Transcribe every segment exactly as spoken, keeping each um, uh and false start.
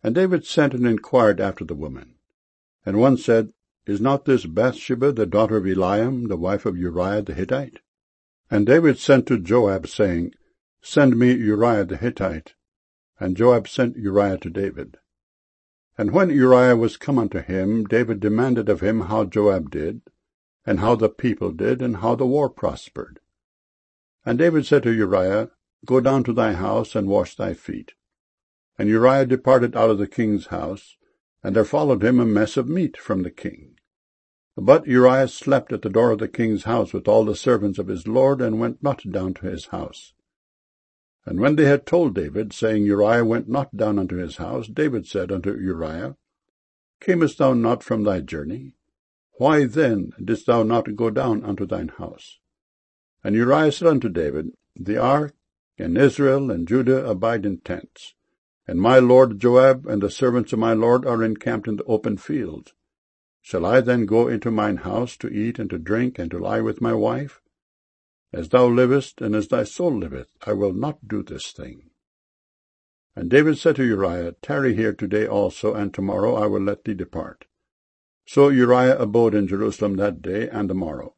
And David sent and inquired after the woman. And one said, Is not this Bathsheba the daughter of Eliam, the wife of Uriah the Hittite? And David sent to Joab, saying, Send me Uriah the Hittite. And Joab sent Uriah to David. And when Uriah was come unto him, David demanded of him how Joab did, and how the people did, and how the war prospered. And David said to Uriah, Go down to thy house, and wash thy feet. And Uriah departed out of the king's house, and there followed him a mess of meat from the king. But Uriah slept at the door of the king's house with all the servants of his lord, and went not down to his house. And when they had told David, saying, Uriah went not down unto his house, David said unto Uriah, Camest thou not from thy journey? Why then didst thou not go down unto thine house? And Uriah said unto David, The ark, and Israel, and Judah abide in tents, and my lord Joab and the servants of my lord are encamped in the open fields. Shall I then go into mine house to eat and to drink, and to lie with my wife? As thou livest, and as thy soul liveth, I will not do this thing. And David said to Uriah, Tarry here today also, and tomorrow I will let thee depart. So Uriah abode in Jerusalem that day and the morrow.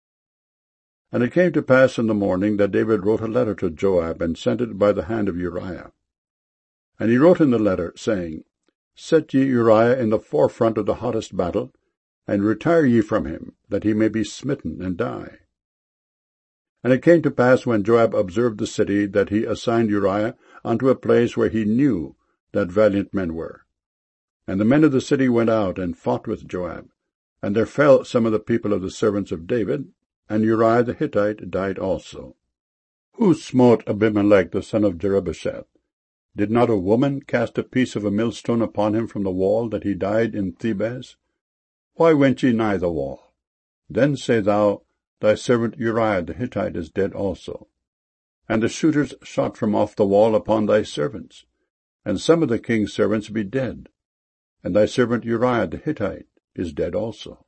And it came to pass in the morning that David wrote a letter to Joab, and sent it by the hand of Uriah. And he wrote in the letter, saying, Set ye Uriah in the forefront of the hottest battle, and retire ye from him, that he may be smitten and die. And it came to pass, when Joab observed the city, that he assigned Uriah unto a place where he knew that valiant men were. And the men of the city went out and fought with Joab. And there fell some of the people of the servants of David, and Uriah the Hittite died also. Who smote Abimelech the son of Jerubbesheth? Did not a woman cast a piece of a millstone upon him from the wall, that he died in Thebez? Why went ye nigh the wall? Then say thou, Thy servant Uriah the Hittite is dead also. And the shooters shot from off the wall upon thy servants, and some of the king's servants be dead, and thy servant Uriah the Hittite is dead also.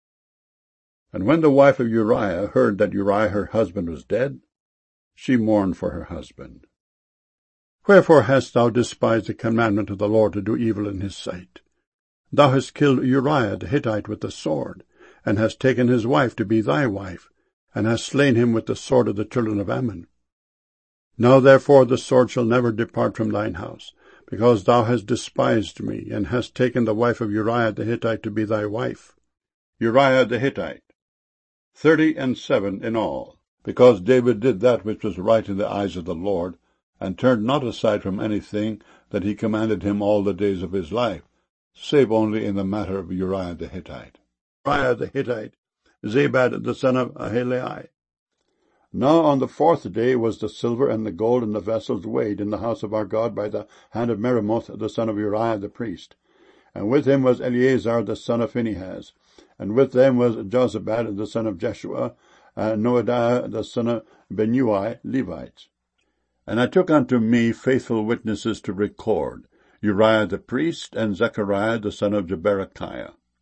And when the wife of Uriah heard that Uriah her husband was dead, she mourned for her husband. Wherefore hast thou despised the commandment of the Lord to do evil in his sight? Thou hast killed Uriah the Hittite with the sword, and hast taken his wife to be thy wife, and hast slain him with the sword of the children of Ammon. Now therefore the sword shall never depart from thine house, because thou hast despised me, and hast taken the wife of Uriah the Hittite to be thy wife. Uriah the Hittite, thirty and seven in all, because David did that which was right in the eyes of the Lord, and turned not aside from anything that he commanded him all the days of his life, save only in the matter of Uriah the Hittite. Uriah the Hittite, Zabad the son of Ahilai. Now on the fourth day was the silver and the gold and the vessels weighed in the house of our God by the hand of Meremoth the son of Uriah the priest. And with him was Eleazar the son of Phinehas, and with them was Jozabad the son of Jeshua, and Noadiah the son of Benui, Levites. And I took unto me faithful witnesses to record, Uriah the priest, and Zechariah the son of Jeberechiah.